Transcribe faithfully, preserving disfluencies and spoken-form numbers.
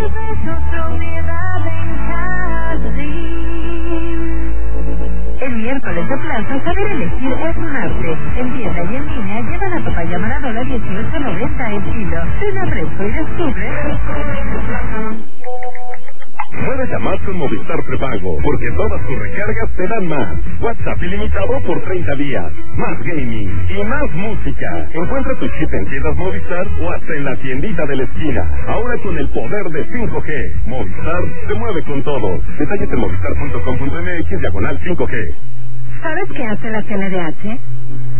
El miércoles de plaza, saber elegir es un arte. En tienda y en línea, lleva la papaya Maradona dieciocho noventa el kilo. Ven a Fresco y descubre. Muévete a más con Movistar Prepago, porque todas tus recargas te dan más. WhatsApp ilimitado por treinta días, más gaming y más música. Encuentra tu chip en tiendas Movistar o hasta en la tiendita de la esquina. Ahora con el poder de cinco G. Movistar se mueve con todo. Detalles en movistar punto com punto m x diagonal cinco G. ¿Sabes qué hace la C N D H?